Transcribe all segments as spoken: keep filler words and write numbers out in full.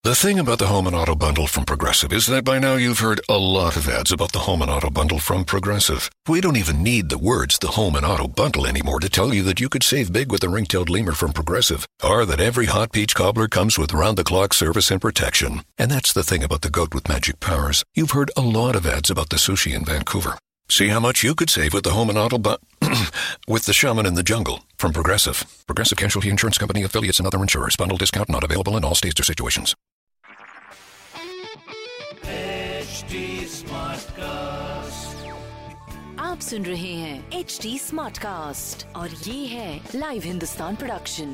The thing about the Home and Auto Bundle from Progressive is that by now you've heard a lot of ads about the Home and Auto Bundle from Progressive. We don't even need the words the Home and Auto Bundle anymore to tell you that you could save big with the ring-tailed lemur from Progressive, or that every hot peach cobbler comes with round-the-clock service and protection. And that's the thing about the goat with magic powers. You've heard a lot of ads about the sushi in Vancouver. See how much you could save with the Home and Auto Bundle with the Shaman in the Jungle from Progressive. Progressive Casualty Insurance Company, affiliates, and other insurers. Bundle discount not available in all states or situations. आप सुन रहे हैं H D smart cast और ये है live Hindustan production.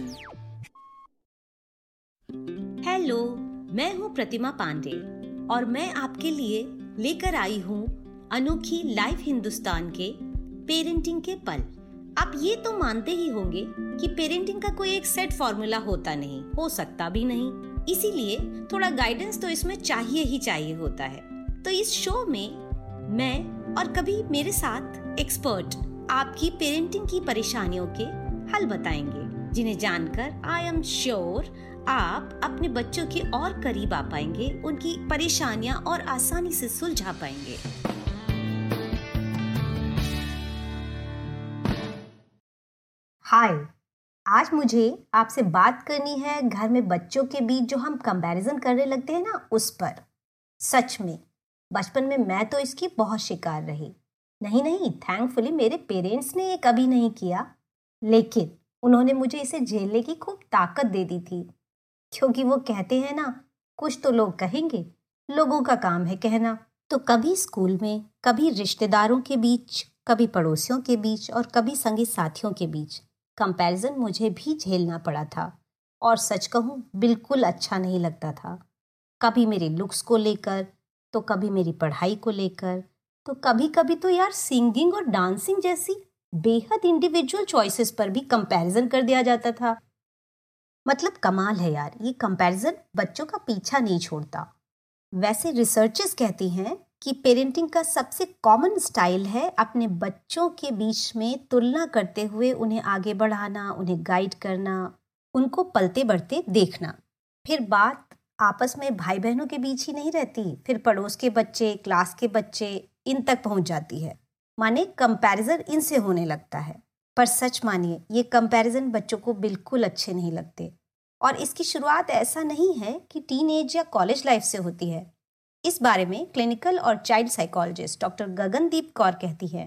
Hello, मैं हूँ प्रतिमा पांडे और मैं आपके लिए लेकर आई हूँ अनोखी लाइव हिंदुस्तान के पेरेंटिंग के पल। आप ये तो मानते ही होंगे कि पेरेंटिंग का कोई एक सेट फॉर्मूला होता नहीं, हो सकता भी नहीं, इसीलिए थोड़ा गाइडेंस तो इसमें चाहिए ही चाहिए होता है। तो इस शो में मैं और कभी मेरे साथ एक्सपर्ट आपकी पेरेंटिंग की परेशानियों के हल बताएंगे, जिन्हें जानकर आई एम श्योर आप अपने बच्चों के और करीब आ पाएंगे, उनकी परेशानियां और आसानी से सुलझा पाएंगे। हाय, आज मुझे आपसे बात करनी है घर में बच्चों के बीच जो हम कंपैरिजन करने लगते हैं ना, उस पर। सच में बचपन में मैं तो इसकी बहुत शिकार रही। नहीं नहीं थैंकफुली मेरे पेरेंट्स ने ये कभी नहीं किया, लेकिन उन्होंने मुझे इसे झेलने की खूब ताकत दे दी थी। क्योंकि वो कहते हैं ना, कुछ तो लोग कहेंगे, लोगों का काम है कहना। तो कभी स्कूल में, कभी रिश्तेदारों के बीच, कभी पड़ोसियों के बीच और कभी संगी साथियों के बीच कंपैरिजन मुझे भी झेलना पड़ा था। और सच कहूँ, बिल्कुल अच्छा नहीं लगता था। कभी मेरे लुक्स को लेकर, तो कभी मेरी पढ़ाई को लेकर, तो कभी कभी तो यार सिंगिंग और डांसिंग जैसी बेहद इंडिविजुअल चॉइसेस पर भी कंपैरिजन कर दिया जाता था। मतलब कमाल है यार, ये कंपैरिजन बच्चों का पीछा नहीं छोड़ता। वैसे रिसर्चर्स कहती हैं कि पेरेंटिंग का सबसे कॉमन स्टाइल है अपने बच्चों के बीच में तुलना करते हुए उन्हें आगे बढ़ाना, उन्हें गाइड करना, उनको पलते बढ़ते देखना। फिर बात आपस में भाई बहनों के बीच ही नहीं रहती, फिर पड़ोस के बच्चे, क्लास के बच्चे, इन तक पहुंच जाती है। माने कंपैरिजन इनसे होने लगता है। पर सच मानिए, ये कंपैरिजन बच्चों को बिल्कुल अच्छे नहीं लगते। और इसकी शुरुआत ऐसा नहीं है कि टीनेज या कॉलेज लाइफ से होती है। इस बारे में क्लिनिकल और child psychologist doctor Gagandeep Kaur कहती है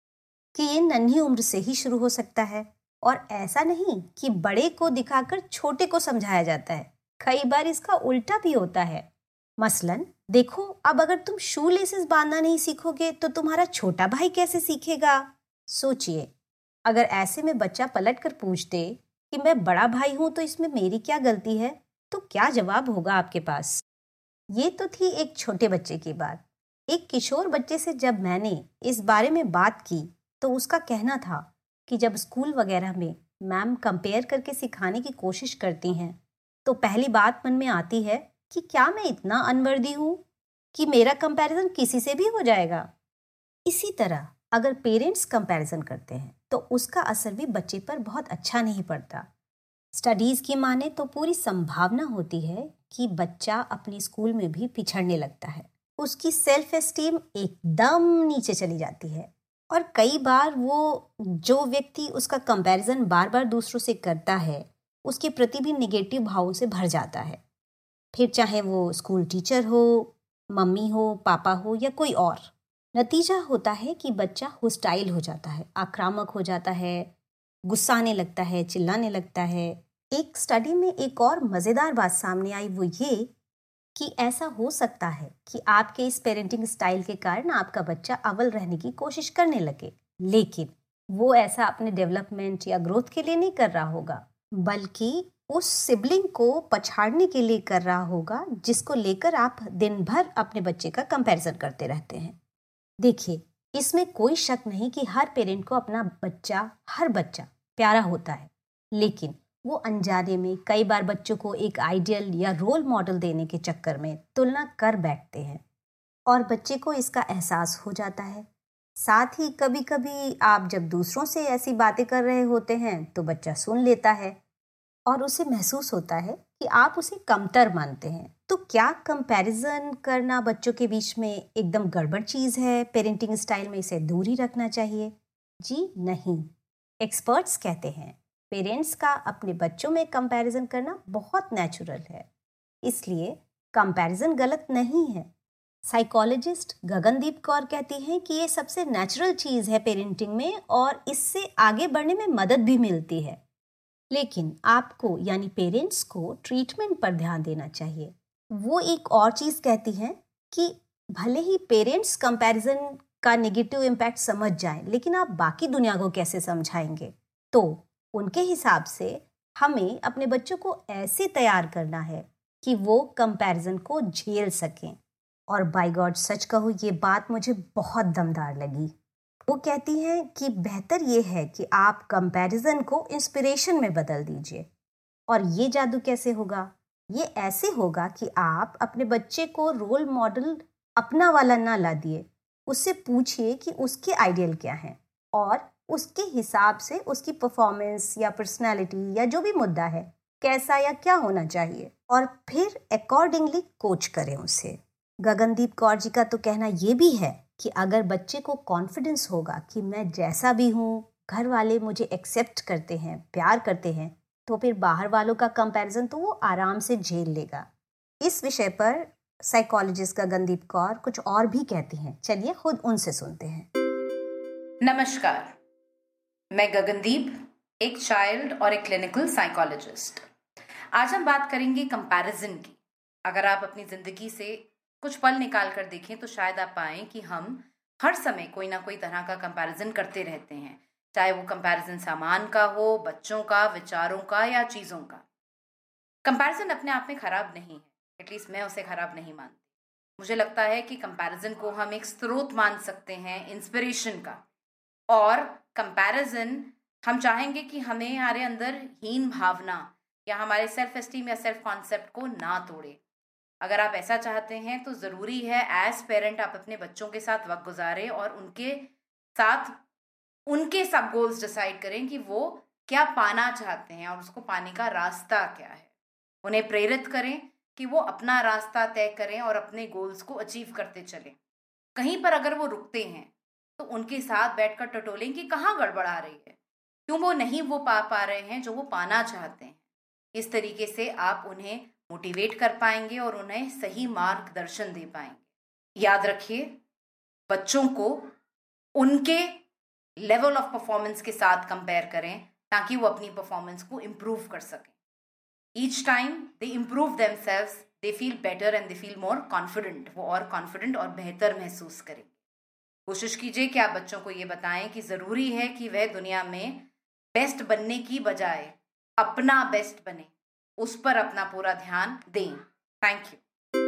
कि ये नन्ही उम्र से ही शुरू हो सकता है। और ऐसा नहीं कि बड़े को दिखाकर छोटे को समझाया जाता है, कई बार इसका उल्टा भी होता है। मसलन देखो, अब अगर तुम शू लेसेस बांधना नहीं सीखोगे तो तुम्हारा छोटा भाई कैसे सीखेगा? सोचिए, अगर ऐसे में बच्चा पलट कर पूछ दे कि मैं बड़ा भाई हूं तो इसमें मेरी क्या गलती है, तो क्या जवाब होगा आपके पास? ये तो थी एक छोटे बच्चे की बात। एक किशोर बच्चे से जब मैंने इस बारे में बात की तो उसका कहना था कि जब स्कूल वगैरह में मैम कंपेयर करके सिखाने की कोशिश करती हैं तो पहली बात मन में आती है कि क्या मैं इतना अनवर्दी हूँ कि मेरा कंपैरिजन किसी से भी हो जाएगा। इसी तरह अगर पेरेंट्स कंपैरिजन करते हैं तो उसका असर भी बच्चे पर बहुत अच्छा नहीं पड़ता। स्टडीज की माने तो पूरी संभावना होती है कि बच्चा अपने स्कूल में भी पिछड़ने लगता है, उसकी सेल्फ एस्टीम एकदम नीचे चली जाती है। और कई बार वो जो व्यक्ति उसका कंपैरिजन बार बार दूसरों से करता है, उसके प्रति भी निगेटिव भावों से भर जाता है। फिर चाहे वो स्कूल टीचर हो, मम्मी हो, पापा हो या कोई और। नतीजा होता है कि बच्चा होस्टाइल हो जाता है, आक्रामक हो जाता है, गुस्साने लगता है, चिल्लाने लगता है। एक स्टडी में एक और मज़ेदार बात सामने आई, वो ये कि ऐसा हो सकता है कि आपके इस पेरेंटिंग स्टाइल के कारण आपका बच्चा अव्वल रहने की कोशिश करने लगे, लेकिन वो ऐसा अपने डेवलपमेंट या ग्रोथ के लिए नहीं कर रहा होगा, बल्कि उस सिबलिंग को पछाड़ने के लिए कर रहा होगा जिसको लेकर आप दिन भर अपने बच्चे का कंपैरिजन करते रहते हैं। देखिए, इसमें कोई शक नहीं कि हर पेरेंट को अपना बच्चा, हर बच्चा प्यारा होता है, लेकिन वो अनजाने में कई बार बच्चों को एक आइडियल या रोल मॉडल देने के चक्कर में तुलना कर बैठते हैं और बच्चे को इसका एहसास हो जाता है। साथ ही कभी कभी आप जब दूसरों से ऐसी बातें कर रहे होते हैं तो बच्चा सुन लेता है और उसे महसूस होता है कि आप उसे कमतर मानते हैं। तो क्या कंपैरिजन करना बच्चों के बीच में एकदम गड़बड़ चीज़ है? पेरेंटिंग स्टाइल में इसे दूर ही रखना चाहिए? जी नहीं। एक्सपर्ट्स कहते हैं पेरेंट्स का अपने बच्चों में कंपैरिजन करना बहुत नेचुरल है, इसलिए कंपैरिजन गलत नहीं है। साइकोलॉजिस्ट गगनदीप कौर कहती हैं कि ये सबसे नेचुरल चीज़ है पेरेंटिंग में और इससे आगे बढ़ने में मदद भी मिलती है। लेकिन आपको यानी पेरेंट्स को ट्रीटमेंट पर ध्यान देना चाहिए। वो एक और चीज़ कहती हैं कि भले ही पेरेंट्स कंपैरिजन का नेगेटिव इम्पैक्ट समझ जाएं, लेकिन आप बाकी दुनिया को कैसे समझाएंगे? तो उनके हिसाब से हमें अपने बच्चों को ऐसे तैयार करना है कि वो कंपैरिजन को झेल सकें। और बाय गॉड सच कहूँ, ये बात मुझे बहुत दमदार लगी। वो कहती हैं कि बेहतर ये है कि आप कंपैरिजन को इंस्पिरेशन में बदल दीजिए। और ये जादू कैसे होगा? ये ऐसे होगा कि आप अपने बच्चे को रोल मॉडल अपना वाला ना ला दिए, उससे पूछिए कि उसके आइडियल क्या हैं और उसके हिसाब से उसकी परफॉर्मेंस या पर्सनालिटी या जो भी मुद्दा है कैसा या क्या होना चाहिए, और फिर अकॉर्डिंगली कोच करें उसे। गगनदीप कौर जी का तो कहना ये भी है कि अगर बच्चे को कॉन्फिडेंस होगा कि मैं जैसा भी हूँ, घर वाले मुझे एक्सेप्ट करते हैं, प्यार करते हैं, तो फिर बाहर वालों का कंपैरिजन तो वो आराम से झेल लेगा। इस विषय पर साइकोलॉजिस्ट गगनदीप कौर कुछ और भी कहती हैं। चलिए खुद उनसे सुनते हैं। नमस्कार, मैं गगनदीप, एक चाइल्ड और एक क्लिनिकल साइकोलॉजिस्ट। आज हम बात करेंगे कंपैरिजन की। अगर आप अपनी जिंदगी से कुछ पल निकाल कर देखें तो शायद आप पाएं कि हम हर समय कोई ना कोई तरह का कंपैरिजन करते रहते हैं, चाहे वो कंपैरिजन सामान का हो, बच्चों का, विचारों का या चीज़ों का। कंपैरिजन अपने आप में खराब नहीं है, एटलीस्ट मैं उसे खराब नहीं मानती। मुझे लगता है कि कंपैरिजन को हम एक स्रोत मान सकते हैं इंस्पिरेशन का, और कंपैरिजन हम चाहेंगे कि हमें हमारे अंदर हीन भावना या हमारे सेल्फ एस्टीम या सेल्फ कॉन्सेप्ट को ना तोड़े। अगर आप ऐसा चाहते हैं तो ज़रूरी है एज पेरेंट आप अपने बच्चों के साथ वक्त गुजारें और उनके साथ उनके सब गोल्स डिसाइड करें कि वो क्या पाना चाहते हैं और उसको पाने का रास्ता क्या है। उन्हें प्रेरित करें कि वो अपना रास्ता तय करें और अपने गोल्स को अचीव करते चलें। कहीं पर अगर वो रुकते हैं तो उनके साथ बैठकर टटोलें कि कहाँ गड़बड़ आ रही है, क्यों वो नहीं वो पा पा रहे हैं जो वो पाना चाहते हैं। इस तरीके से आप उन्हें मोटिवेट कर पाएंगे और उन्हें सही मार्गदर्शन दे पाएंगे। याद रखिए, बच्चों को उनके लेवल ऑफ परफॉर्मेंस के साथ कंपेयर करें ताकि वो अपनी परफॉर्मेंस को इम्प्रूव कर सकें। Each time they improve themselves, they feel better and they feel more confident. वो और कॉन्फिडेंट और बेहतर महसूस करेंगे। कोशिश कीजिए कि आप बच्चों को ये बताएं कि ज़रूरी है कि वह दुनिया में बेस्ट बनने की बजाय अपना बेस्ट बने, उस पर अपना पूरा ध्यान दें। Thank you.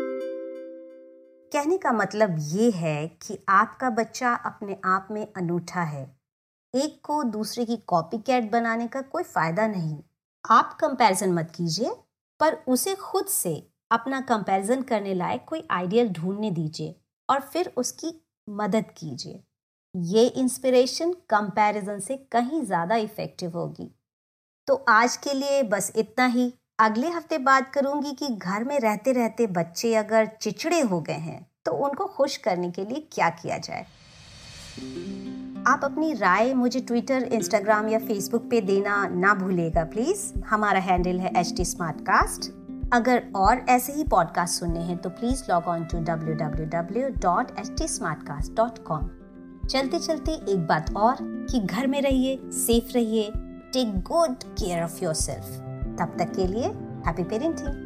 कहने का मतलब ये है कि आपका बच्चा अपने आप में अनूठा है। एक को दूसरे की कॉपी कैट बनाने का कोई फायदा नहीं। आप कंपैरिजन मत कीजिए, पर उसे खुद से अपना कंपैरिजन करने लायक कोई आइडियल ढूंढने दीजिए और फिर उसकी मदद कीजिए। ये इंस्पिरेशन कंपैरिजन से कहीं ज़्यादा इफ़ेक्टिव होगी। तो आज के लिए बस इतना ही। अगले हफ्ते बात करूंगी कि घर में रहते रहते बच्चे अगर चिड़चिड़े हो गए हैं तो उनको खुश करने के लिए क्या किया जाए। आप अपनी राय मुझे ट्विटर, इंस्टाग्राम या फेसबुक पे देना ना भूलिएगा प्लीज़। हमारा हैंडल है एच टी स्मार्टकास्ट। अगर और ऐसे ही पॉडकास्ट सुनने हैं तो please log on to W W W dot H T Smartcast dot com. चलते चलते एक बात और कि घर में रहिए, सेफ रहिए, take good care of yourself. तब तक के लिए हैप्पी पेरेंटिंग।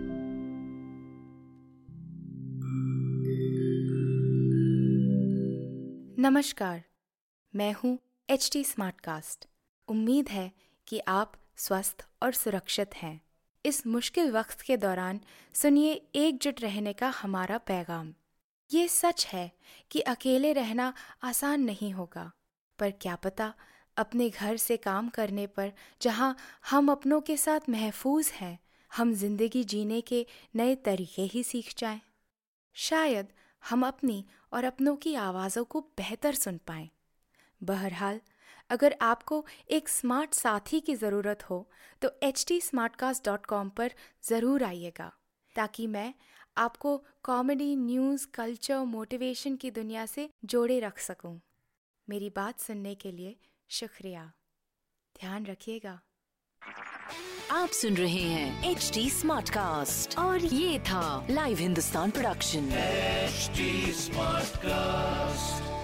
नमस्कार, मैं हूँ एच टी स्मार्टकास्ट। उम्मीद है कि आप स्वस्थ और सुरक्षित हैं। इस मुश्किल वक्त के दौरान सुनिए एकजुट रहने का हमारा पैगाम। ये सच है कि अकेले रहना आसान नहीं होगा, पर क्या पता अपने घर से काम करने पर, जहाँ हम अपनों के साथ महफूज हैं, हम जिंदगी जीने के नए तरीके ही सीख जाएं। शायद हम अपनी और अपनों की आवाज़ों को बेहतर सुन पाएं। बहरहाल, अगर आपको एक स्मार्ट साथी की ज़रूरत हो तो H T Smartcast dot com पर ज़रूर आइएगा, ताकि मैं आपको कॉमेडी, न्यूज़, कल्चर, मोटिवेशन की दुनिया से जोड़े रख सकूं। मेरी बात सुनने के लिए शुक्रिया। ध्यान रखिएगा। आप सुन रहे हैं एच डी स्मार्ट कास्ट और ये था live Hindustan production. H D smart cast.